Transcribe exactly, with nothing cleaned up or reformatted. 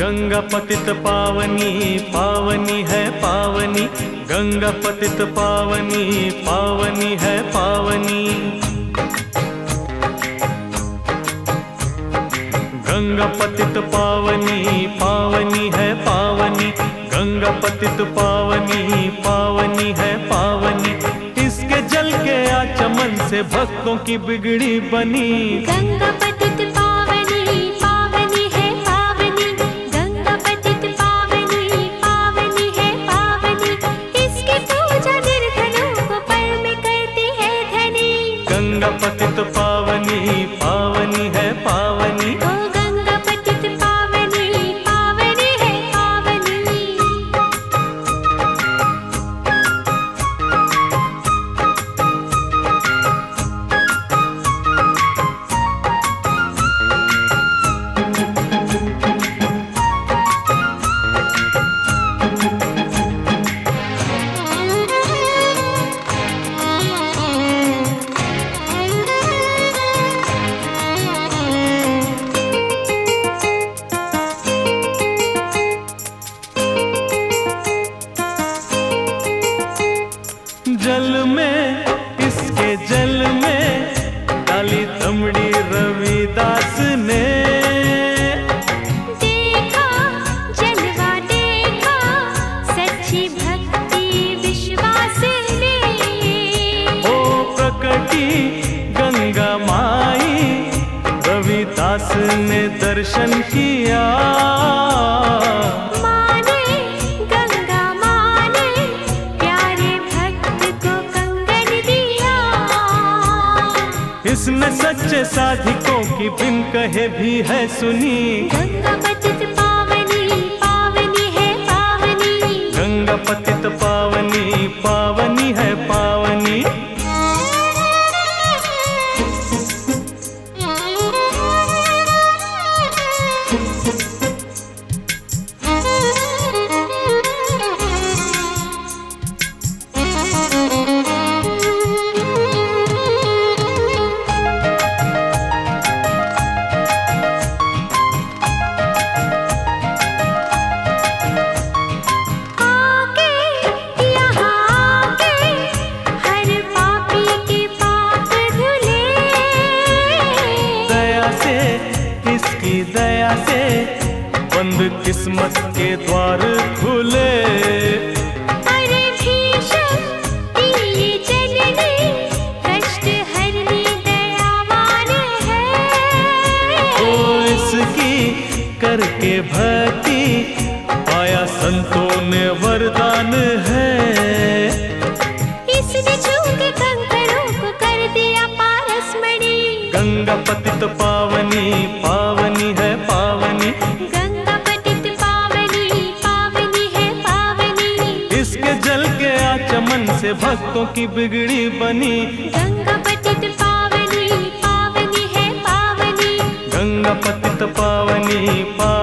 गंगा पतित पावनी पावनी है पावनी, गंगा पतित पावनी पावनी है पावनी। गंगा पतित पावनी पावनी है पावनी, गंगा पतित पावनी पावनी है पावनी। इसके जल के आचमन से भक्तों की बिगड़ी बनी। गंगा पतित पावनी पावनी है पावनी, गंगा पतित पावनी पावनी है पावनी। इसकी पूजा निर्धनों को पल में करती है धनी। गंगा पतित पावनी पावनी है पावनी। ओ गंगा पतित पावनी पावनी है पावनी। जल में इसके जल में डाली दमड़ी रविदास ने। देखा जलवा देखा सच्ची भक्ति विश्वास ने। ओ प्रकटी गंगा माई रविदास ने दर्शन किया। माने गंगा माने प्यारे भक्त को कंगन दिया। इसने सच्चे साधिकों की बिन कहे भी है सुनी। गंगा पतित पावनी पावनी है पावनी। गंगा पतित पावनी पावनी है पावनी। इसकी दया से बंद किस्मत के द्वार खुले। अरे भीषण ये जननी कष्ट हरनी दयावान है। ओ इसकी करके भक्ति पाया संतों ने वरदान है। इसने छूके कंकरों को कर दिया पारसमणि। गंगा पतित पावनी पावनी है पावनी। गंगा पतित पावनी पावनी है पावनी। इसके जल के आचमन से भक्तों की बिगड़ी बनी। गंगा पतित पावनी पावनी है पावनी। गंगा पतित पावनी पावनी।